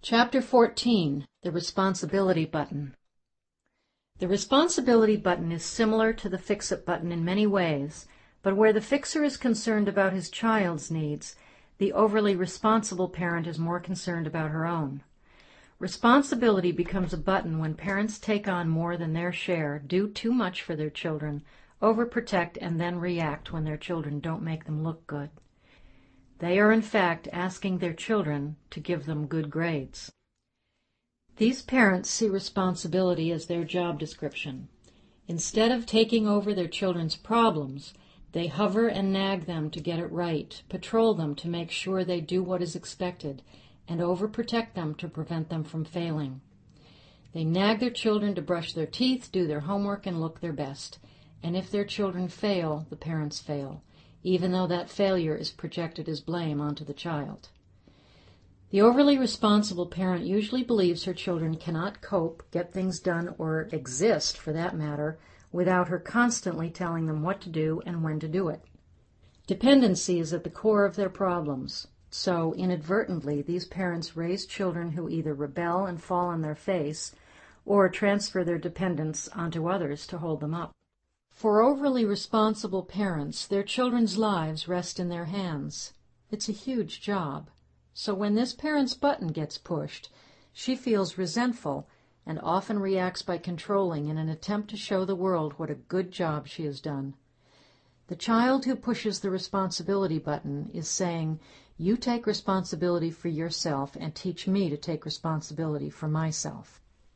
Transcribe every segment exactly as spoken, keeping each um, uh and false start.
Chapter fourteen. The Responsibility Button. The responsibility button is similar to the fix-it button in many ways, but where the fixer is concerned about his child's needs, the overly responsible parent is more concerned about her own. Responsibility becomes a button when parents take on more than their share, do too much for their children, overprotect, and then react when their children don't make them look good. They are in fact asking their children to give them good grades. These parents see responsibility as their job description. Instead of taking over their children's problems, they hover and nag them to get it right, patrol them to make sure they do what is expected, and overprotect them to prevent them from failing. They nag their children to brush their teeth, do their homework, and look their best. And if their children fail, the parents fail, even though that failure is projected as blame onto the child. The overly responsible parent usually believes her children cannot cope, get things done, or exist, for that matter, without her constantly telling them what to do and when to do it. Dependency is at the core of their problems, so inadvertently these parents raise children who either rebel and fall on their face or transfer their dependence onto others to hold them up. For overly responsible parents, their children's lives rest in their hands. It's a huge job. So when this parent's button gets pushed, she feels resentful and often reacts by controlling in an attempt to show the world what a good job she has done. The child who pushes the responsibility button is saying, "You take responsibility for yourself and teach me to take responsibility for myself."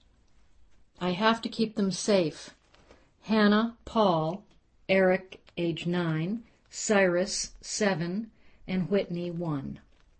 I have to keep them safe. Hannah, Paul, Eric, age nine, Cyrus, seven, and Whitney, one.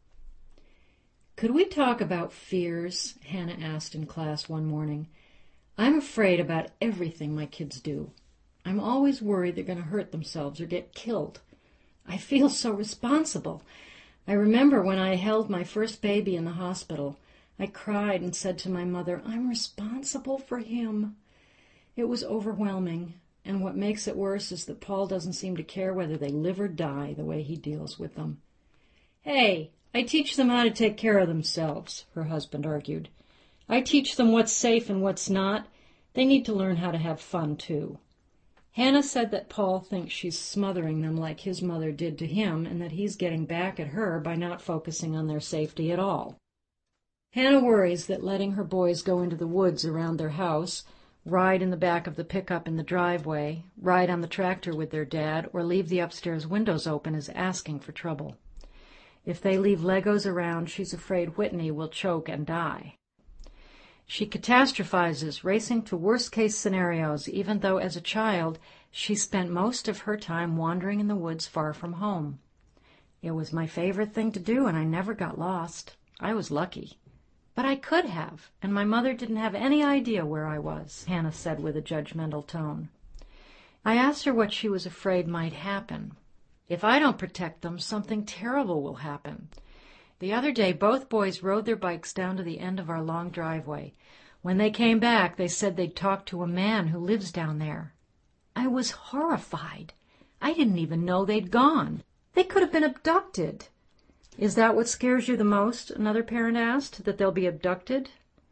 "Could we talk about fears?" Hannah asked in class one morning. "I'm afraid about everything my kids do. I'm always worried they're going to hurt themselves or get killed. I feel so responsible. I remember when I held my first baby in the hospital, I cried and said to my mother, 'I'm responsible for him.' It was overwhelming, and what makes it worse is that Paul doesn't seem to care whether they live or die the way he deals with them." "Hey, I teach them how to take care of themselves," her husband argued. "I teach them what's safe and what's not. They need to learn how to have fun, too." Hannah said that Paul thinks she's smothering them like his mother did to him, and that he's getting back at her by not focusing on their safety at all. Hannah worries that letting her boys go into the woods around their house, ride in the back of the pickup in the driveway, ride on the tractor with their dad, or leave the upstairs windows open is asking for trouble. If they leave Legos around, she's afraid Whitney will choke and die. She catastrophizes, racing to worst-case scenarios, even though as a child she spent most of her time wandering in the woods far from home. "It was my favorite thing to do, and I never got lost. I was lucky. But I could have, and my mother didn't have any idea where I was," Hannah said with a judgmental tone. I asked her what she was afraid might happen. "If I don't protect them, something terrible will happen." The other day, both boys rode their bikes down to the end of our long driveway. When they came back, they said they'd talked to a man who lives down there. I was horrified. I didn't even know they'd gone. They could have been abducted. "Is that what scares you the most?" another parent asked, "that they'll be abducted?"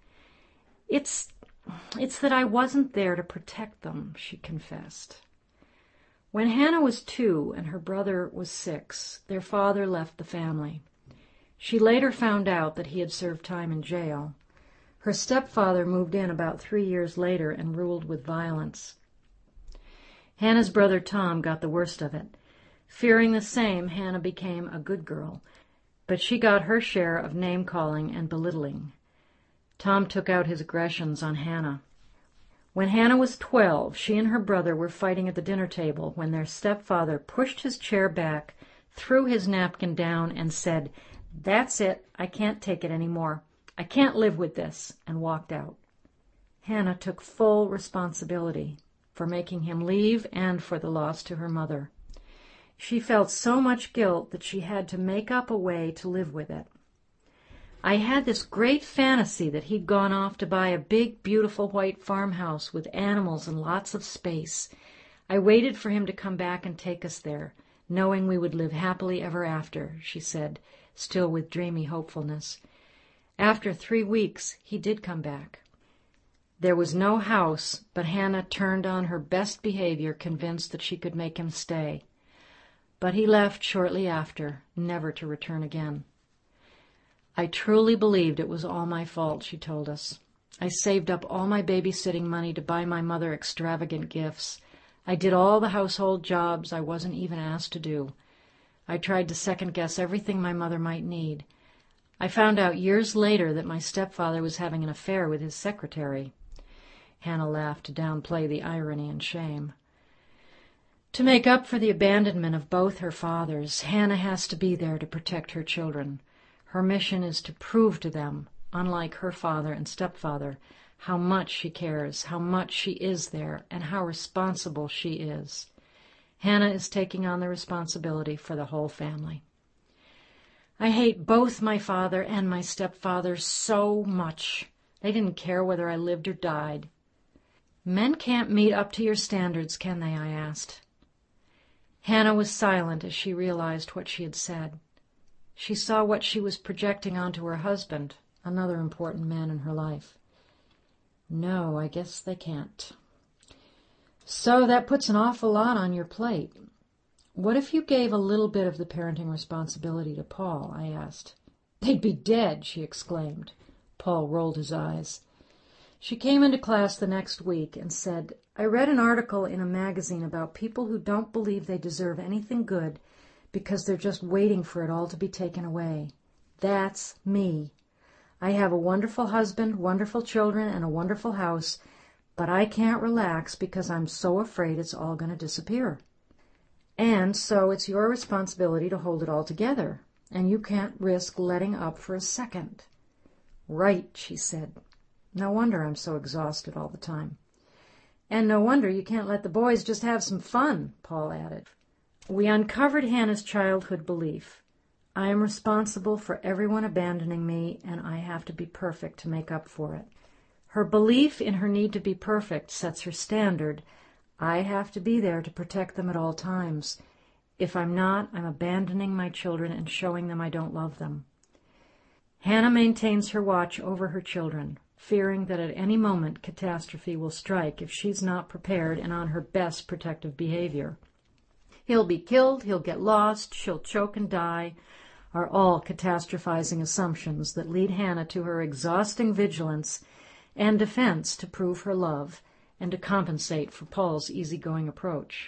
It's, it's that I wasn't there to protect them," she confessed. When Hannah was two and her brother was six, their father left the family. She later found out that he had served time in jail. Her stepfather moved in about three years later and ruled with violence. Hannah's brother Tom got the worst of it. Fearing the same, Hannah became a good girl, but she got her share of name-calling and belittling. Tom took out his aggressions on Hannah. When Hannah was twelve, she and her brother were fighting at the dinner table when their stepfather pushed his chair back, threw his napkin down, and said, "That's it, I can't take it any more. I can't live with this," and walked out. Hannah took full responsibility for making him leave and for the loss to her mother. She felt so much guilt that she had to make up a way to live with it. "I had this great fantasy that he'd gone off to buy a big, beautiful white farmhouse with animals and lots of space. I waited for him to come back and take us there, knowing we would live happily ever after," she said, still with dreamy hopefulness. After three weeks, he did come back. There was no house, but Hannah turned on her best behavior, convinced that she could make him stay. But he left shortly after, never to return again. I truly believed it was all my fault, she told us. I saved up all my babysitting money to buy my mother extravagant gifts. I did all the household jobs I wasn't even asked to do. I tried to second-guess everything my mother might need. I found out years later that my stepfather was having an affair with his secretary. Hannah laughed to downplay the irony and shame. To make up for the abandonment of both her fathers, Hannah has to be there to protect her children. Her mission is to prove to them, unlike her father and stepfather, how much she cares, how much she is there, and how responsible she is. Hannah is taking on the responsibility for the whole family. I hate both my father and my stepfather so much. They didn't care whether I lived or died. Men can't meet up to your standards, can they? I asked. Hannah was silent as she realized what she had said. She saw what she was projecting onto her husband, another important man in her life. No, I guess they can't. So that puts an awful lot on your plate. What if you gave a little bit of the parenting responsibility to Paul? I asked. They'd be dead, she exclaimed. Paul rolled his eyes. She came into class the next week and said, I read an article in a magazine about people who don't believe they deserve anything good because they're just waiting for it all to be taken away. That's me. I have a wonderful husband, wonderful children, and a wonderful house, but I can't relax because I'm so afraid it's all going to disappear. And so it's your responsibility to hold it all together, and you can't risk letting up for a second. Right, she said. No wonder I'm so exhausted all the time. And no wonder you can't let the boys just have some fun, Paul added. We uncovered Hannah's childhood belief. I am responsible for everyone abandoning me, and I have to be perfect to make up for it. Her belief in her need to be perfect sets her standard. I have to be there to protect them at all times. If I'm not, I'm abandoning my children and showing them I don't love them. Hannah maintains her watch over her children, fearing that at any moment catastrophe will strike if she's not prepared and on her best protective behavior. He'll be killed, he'll get lost, she'll choke and die, are all catastrophizing assumptions that lead Hannah to her exhausting vigilance and defense to prove her love and to compensate for Paul's easygoing approach.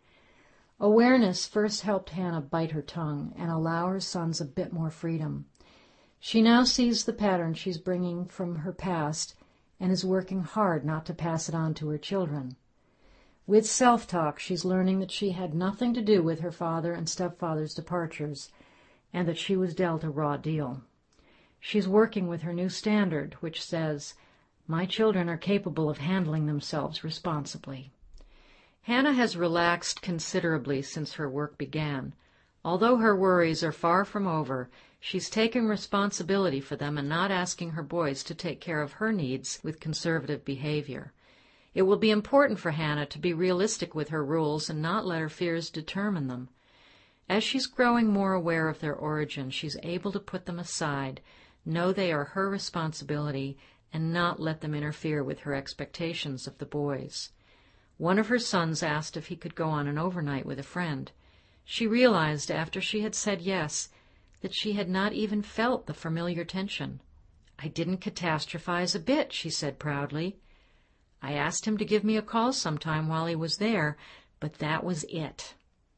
Awareness first helped Hannah bite her tongue and allow her sons a bit more freedom. She now sees the pattern she's bringing from her past and is working hard not to pass it on to her children. With self-talk, she's learning that she had nothing to do with her father and stepfather's departures, and that she was dealt a raw deal. She's working with her new standard, which says, my children are capable of handling themselves responsibly. Hannah has relaxed considerably since her work began. Although her worries are far from over, she's taking responsibility for them and not asking her boys to take care of her needs with conservative behavior. It will be important for Hannah to be realistic with her rules and not let her fears determine them. As she's growing more aware of their origin, she's able to put them aside, know they are her responsibility, and not let them interfere with her expectations of the boys. One of her sons asked if he could go on an overnight with a friend. She realized after she had said yes that she had not even felt the familiar tension. I didn't catastrophize a bit, she said proudly. I asked him to give me a call sometime while he was there, but that was it.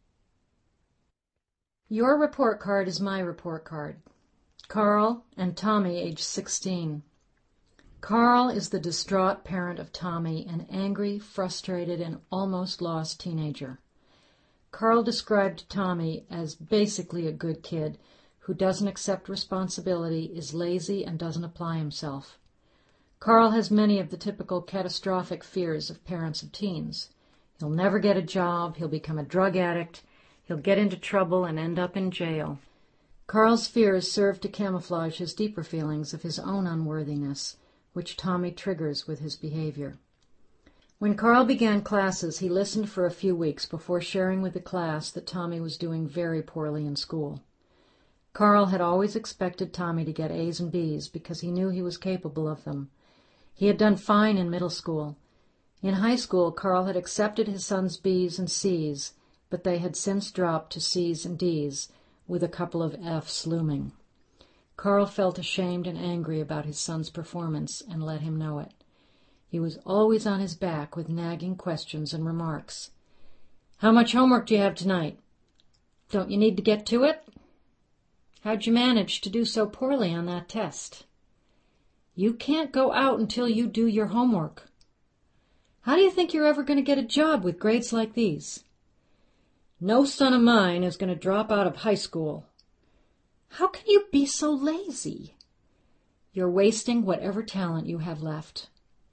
Your report card is my report card. Carl and Tommy, age sixteen. Carl is the distraught parent of Tommy, an angry, frustrated, and almost lost teenager. Carl described Tommy as basically a good kid who doesn't accept responsibility, is lazy, and doesn't apply himself. Carl has many of the typical catastrophic fears of parents of teens. He'll never get a job, he'll become a drug addict, he'll get into trouble and end up in jail. Carl's fears serve to camouflage his deeper feelings of his own unworthiness, which Tommy triggers with his behavior. When Carl began classes, he listened for a few weeks before sharing with the class that Tommy was doing very poorly in school. Carl had always expected Tommy to get A's and B's because he knew he was capable of them. He had done fine in middle school. In high school, Carl had accepted his son's B's and C's, but they had since dropped to C's and D's, with a couple of F's looming. Carl felt ashamed and angry about his son's performance and let him know it. He was always on his back with nagging questions and remarks. "How much homework do you have tonight? Don't you need to get to it? How'd you manage to do so poorly on that test? You can't go out until you do your homework. How do you think you're ever going to get a job with grades like these? No son of mine is going to drop out of high school. How can you be so lazy? You're wasting whatever talent you have left."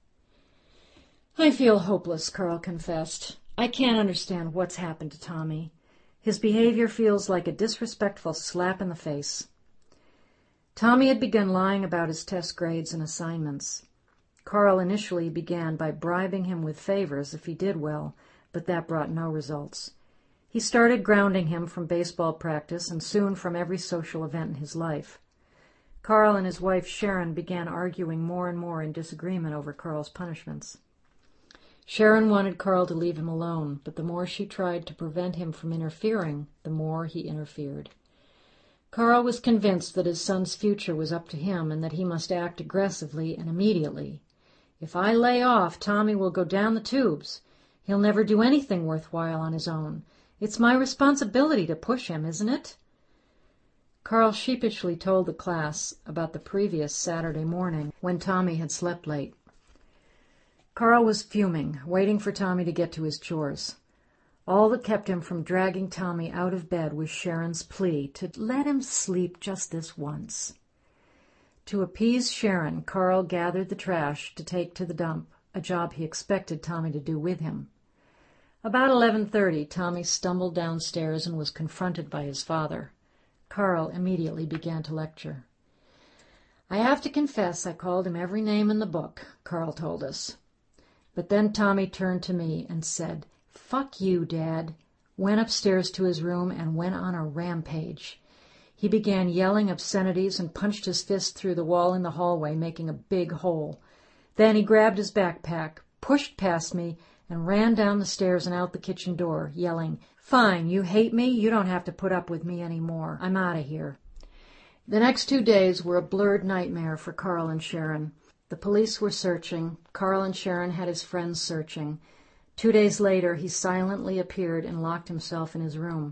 "I feel hopeless," Carl confessed. "I can't understand what's happened to Tommy. His behavior feels like a disrespectful slap in the face." Tommy had begun lying about his test grades and assignments. Carl initially began by bribing him with favors if he did well, but that brought no results. He started grounding him from baseball practice and soon from every social event in his life. Carl and his wife Sharon began arguing more and more in disagreement over Carl's punishments. Sharon wanted Carl to leave him alone, but the more she tried to prevent him from interfering, the more he interfered. Carl was convinced that his son's future was up to him and that he must act aggressively and immediately. "If I lay off, Tommy will go down the tubes. He'll never do anything worthwhile on his own. It's my responsibility to push him, isn't it?" Carl sheepishly told the class about the previous Saturday morning when Tommy had slept late. Carl was fuming, waiting for Tommy to get to his chores. All that kept him from dragging Tommy out of bed was Sharon's plea to let him sleep just this once. To appease Sharon, Carl gathered the trash to take to the dump, a job he expected Tommy to do with him. About eleven thirty, Tommy stumbled downstairs and was confronted by his father. Carl immediately began to lecture. "I have to confess I called him every name in the book," Carl told us. But then Tommy turned to me and said, "Fuck you, Dad," went upstairs to his room and went on a rampage. He began yelling obscenities and punched his fist through the wall in the hallway, making a big hole. Then he grabbed his backpack, pushed past me, and ran down the stairs and out the kitchen door, yelling, "Fine, you hate me? You don't have to put up with me anymore. I'm out of here." The next two days were a blurred nightmare for Carl and Sharon. The police were searching. Carl and Sharon had his friends searching. Two days later, he silently appeared and locked himself in his room.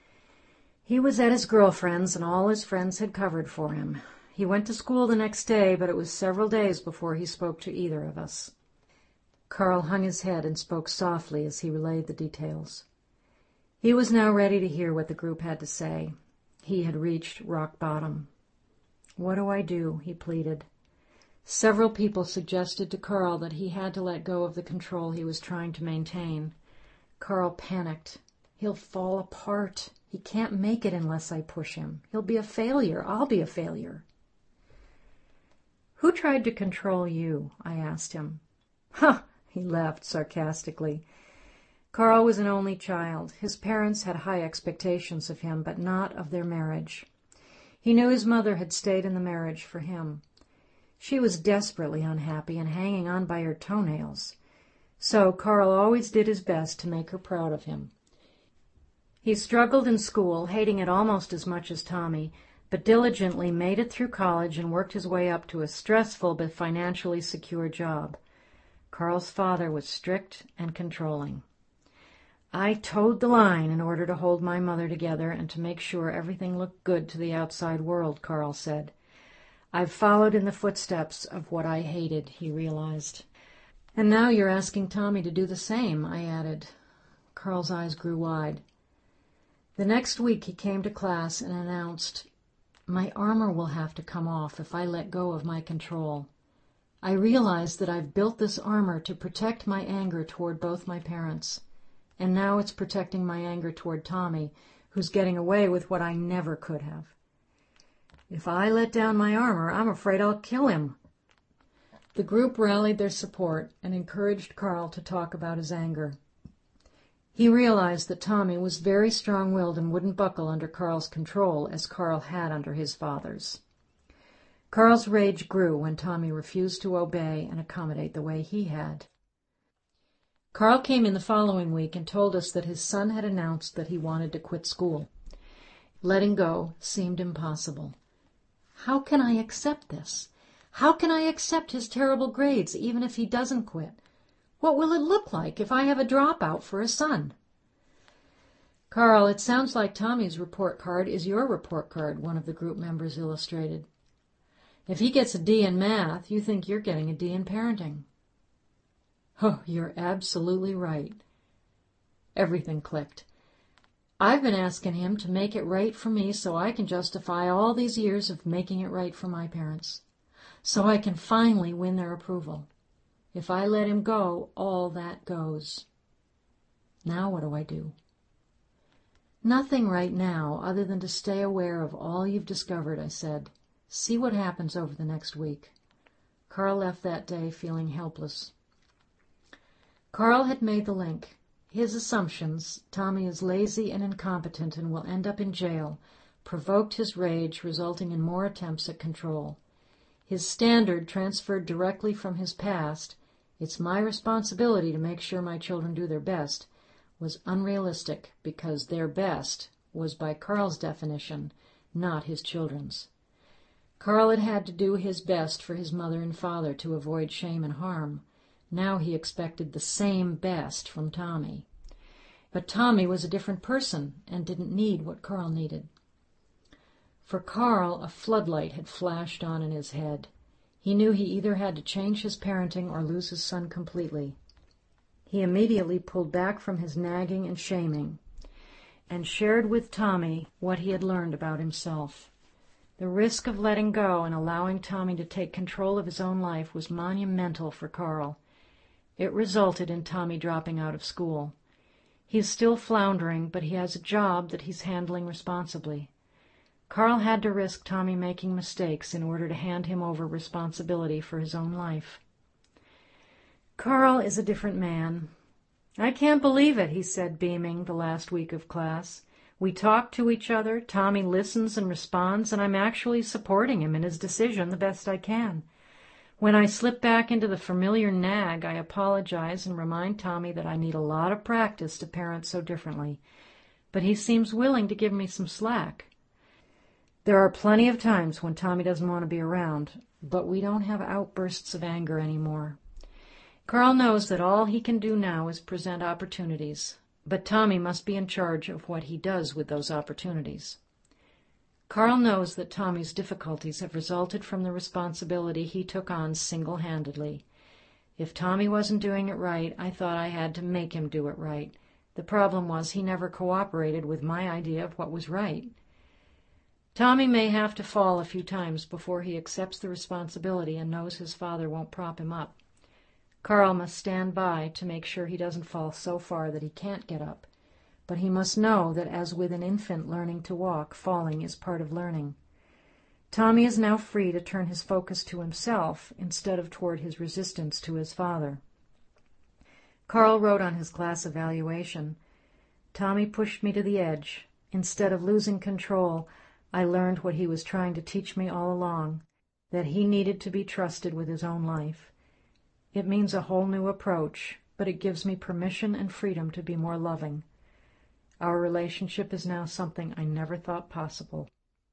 He was at his girlfriend's, and all his friends had covered for him. He went to school the next day, but it was several days before he spoke to either of us. Carl hung his head and spoke softly as he relayed the details. He was now ready to hear what the group had to say. He had reached rock bottom. "What do I do?" he pleaded. Several people suggested to Carl that he had to let go of the control he was trying to maintain. Carl panicked. "He'll fall apart. He can't make it unless I push him. He'll be a failure. I'll be a failure." "Who tried to control you?" I asked him. "Huh!" he laughed sarcastically. Carl was an only child. His parents had high expectations of him, but not of their marriage. He knew his mother had stayed in the marriage for him. She was desperately unhappy and hanging on by her toenails. So Carl always did his best to make her proud of him. He struggled in school, hating it almost as much as Tommy, but diligently made it through college and worked his way up to a stressful but financially secure job. Carl's father was strict and controlling. "I towed the line in order to hold my mother together and to make sure everything looked good to the outside world," Carl said. "I've followed in the footsteps of what I hated," he realized. "And now you're asking Tommy to do the same," I added. Carl's eyes grew wide. The next week he came to class and announced, "My armor will have to come off if I let go of my control. I realize that I've built this armor to protect my anger toward both my parents, and now it's protecting my anger toward Tommy, who's getting away with what I never could have. If I let down my armor, I'm afraid I'll kill him." The group rallied their support and encouraged Carl to talk about his anger. He realized that Tommy was very strong-willed and wouldn't buckle under Carl's control as Carl had under his father's. Carl's rage grew when Tommy refused to obey and accommodate the way he had. Carl came in the following week and told us that his son had announced that he wanted to quit school. Letting go seemed impossible. How can I accept this? How can I accept his terrible grades even if he doesn't quit? What will it look like if I have a dropout for a son? Carl, it sounds like Tommy's report card is your report card, one of the group members illustrated. If he gets a D in math, you think you're getting a D in parenting. Oh, you're absolutely right. Everything clicked. I've been asking him to make it right for me so I can justify all these years of making it right for my parents, so I can finally win their approval. If I let him go, all that goes. Now what do I do? Nothing right now other than to stay aware of all you've discovered, I said. See what happens over the next week. Carl left that day feeling helpless. Carl had made the link. His assumptions, Tommy is lazy and incompetent and will end up in jail, provoked his rage, resulting in more attempts at control. His standard, transferred directly from his past, it's my responsibility to make sure my children do their best, was unrealistic because their best was by Carl's definition, not his children's. Carl had had to do his best for his mother and father to avoid shame and harm. Now he expected the same best from Tommy. But Tommy was a different person and didn't need what Carl needed. For Carl, a floodlight had flashed on in his head. He knew he either had to change his parenting or lose his son completely. He immediately pulled back from his nagging and shaming and shared with Tommy what he had learned about himself. The risk of letting go and allowing Tommy to take control of his own life was monumental for Carl. It resulted in Tommy dropping out of school. He is still floundering, but he has a job that he's handling responsibly. Carl had to risk Tommy making mistakes in order to hand him over responsibility for his own life. Carl is a different man. I can't believe it, he said, beaming, the last week of class. We talk to each other, Tommy listens and responds, and I'm actually supporting him in his decision the best I can. When I slip back into the familiar nag, I apologize and remind Tommy that I need a lot of practice to parent so differently. But he seems willing to give me some slack. There are plenty of times when Tommy doesn't want to be around, but we don't have outbursts of anger anymore. Carl knows that all he can do now is present opportunities, but Tommy must be in charge of what he does with those opportunities. Carl knows that Tommy's difficulties have resulted from the responsibility he took on single-handedly. If Tommy wasn't doing it right, I thought I had to make him do it right. The problem was he never cooperated with my idea of what was right. Tommy may have to fall a few times before he accepts the responsibility and knows his father won't prop him up. Carl must stand by to make sure he doesn't fall so far that he can't get up. But he must know that as with an infant learning to walk, falling is part of learning. Tommy is now free to turn his focus to himself instead of toward his resistance to his father. Carl wrote on his class evaluation, Tommy pushed me to the edge. Instead of losing control, I learned what he was trying to teach me all along, that he needed to be trusted with his own life. It means a whole new approach, but it gives me permission and freedom to be more loving. Our relationship is now something I never thought possible.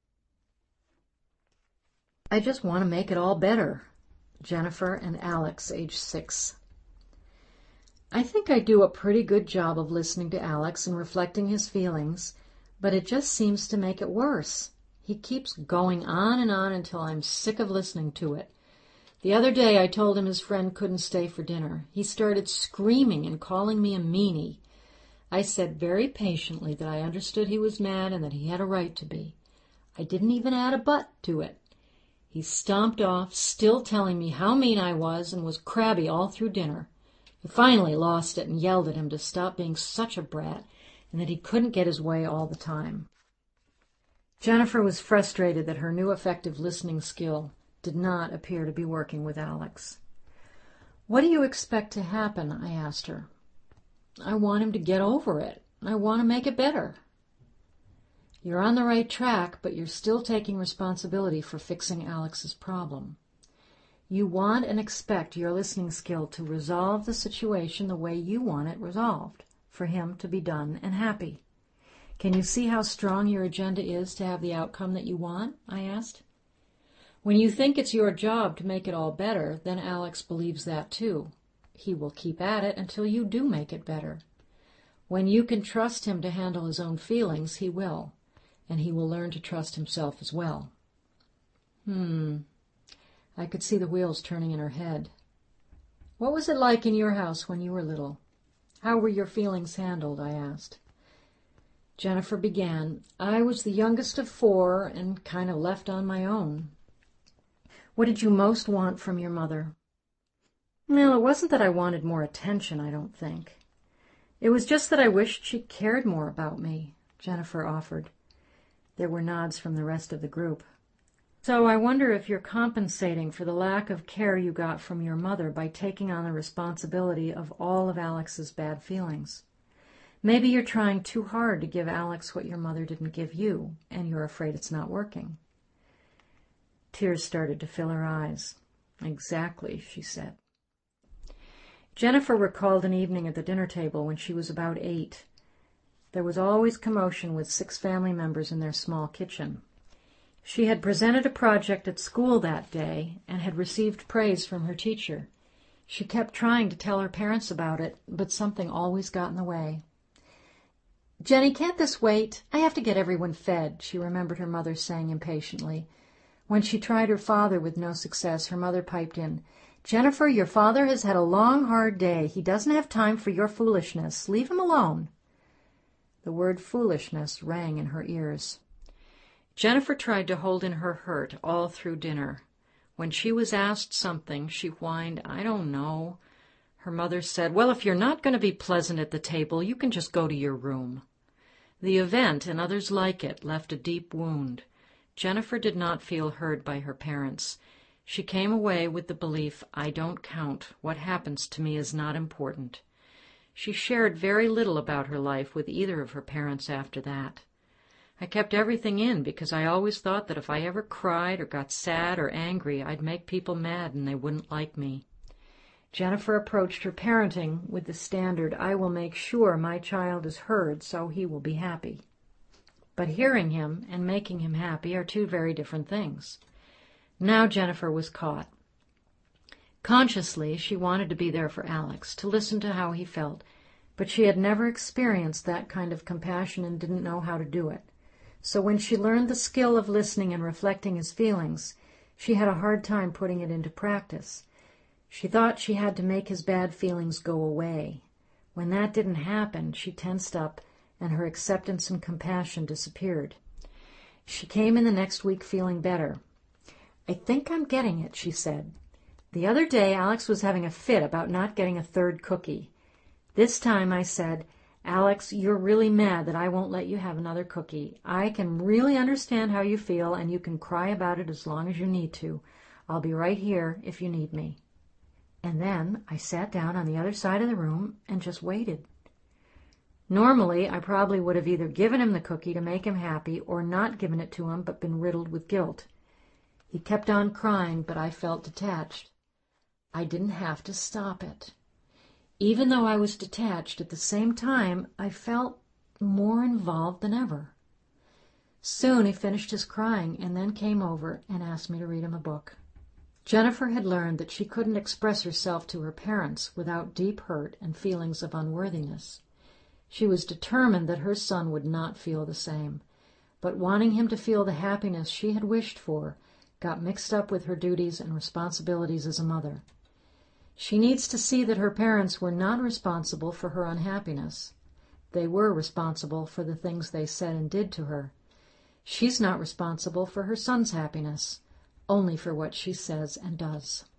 I just want to make it all better. Jennifer and Alex, age six. I think I do a pretty good job of listening to Alex and reflecting his feelings, but it just seems to make it worse. He keeps going on and on until I'm sick of listening to it. The other day I told him his friend couldn't stay for dinner. He started screaming and calling me a meanie. I said very patiently that I understood he was mad and that he had a right to be. I didn't even add a but to it. He stomped off, still telling me how mean I was, and was crabby all through dinner. I finally lost it and yelled at him to stop being such a brat and that he couldn't get his way all the time. Jennifer was frustrated that her new effective listening skill did not appear to be working with Alex. What do you expect to happen? I asked her. I want him to get over it. I want to make it better. You're on the right track, but you're still taking responsibility for fixing Alex's problem. You want and expect your listening skill to resolve the situation the way you want it resolved, for him to be done and happy. Can you see how strong your agenda is to have the outcome that you want? I asked. When you think it's your job to make it all better, then Alex believes that too. He will keep at it until you do make it better. When you can trust him to handle his own feelings, he will, and he will learn to trust himself as well. Hmm. I could see the wheels turning in her head. What was it like in your house when you were little? How were your feelings handled? I asked. Jennifer began. I was the youngest of four and kind of left on my own. What did you most want from your mother? Well, it wasn't that I wanted more attention, I don't think. It was just that I wished she cared more about me, Jennifer offered. There were nods from the rest of the group. So I wonder if you're compensating for the lack of care you got from your mother by taking on the responsibility of all of Alex's bad feelings. Maybe you're trying too hard to give Alex what your mother didn't give you, and you're afraid it's not working. Tears started to fill her eyes. Exactly, she said. Jennifer recalled an evening at the dinner table when she was about eight. There was always commotion with six family members in their small kitchen. She had presented a project at school that day and had received praise from her teacher. She kept trying to tell her parents about it, but something always got in the way. "Jenny, can't this wait? I have to get everyone fed," she remembered her mother saying impatiently. When she tried her father with no success, her mother piped in, "Jennifer, your father has had a long, hard day. He doesn't have time for your foolishness. Leave him alone." The word foolishness rang in her ears. Jennifer tried to hold in her hurt all through dinner. When she was asked something, she whined, "I don't know." Her mother said, "Well, if you're not going to be pleasant at the table, you can just go to your room." The event, and others like it, left a deep wound. Jennifer did not feel heard by her parents. She came away with the belief, "I don't count. What happens to me is not important." She shared very little about her life with either of her parents after that. I kept everything in because I always thought that if I ever cried or got sad or angry, I'd make people mad and they wouldn't like me. Jennifer approached her parenting with the standard, "I will make sure my child is heard so he will be happy." But hearing him and making him happy are two very different things. Now Jennifer was caught. Consciously, she wanted to be there for Alex, to listen to how he felt, but she had never experienced that kind of compassion and didn't know how to do it. So when she learned the skill of listening and reflecting his feelings, she had a hard time putting it into practice. She thought she had to make his bad feelings go away. When that didn't happen, she tensed up, and her acceptance and compassion disappeared. She came in the next week feeling better. "I think I'm getting it," she said. "The other day Alex was having a fit about not getting a third cookie. This time I said, 'Alex, you're really mad that I won't let you have another cookie. I can really understand how you feel, and you can cry about it as long as you need to. I'll be right here if you need me.' And then I sat down on the other side of the room and just waited. Normally, I probably would have either given him the cookie to make him happy or not given it to him but been riddled with guilt. He kept on crying, but I felt detached. I didn't have to stop it. Even though I was detached, at the same time, I felt more involved than ever. Soon he finished his crying and then came over and asked me to read him a book. Jennifer had learned that she couldn't express herself to her parents without deep hurt and feelings of unworthiness. She was determined that her son would not feel the same, but wanting him to feel the happiness she had wished for got mixed up with her duties and responsibilities as a mother. She needs to see that her parents were not responsible for her unhappiness. They were responsible for the things they said and did to her. She's not responsible for her son's happiness, only for what she says and does.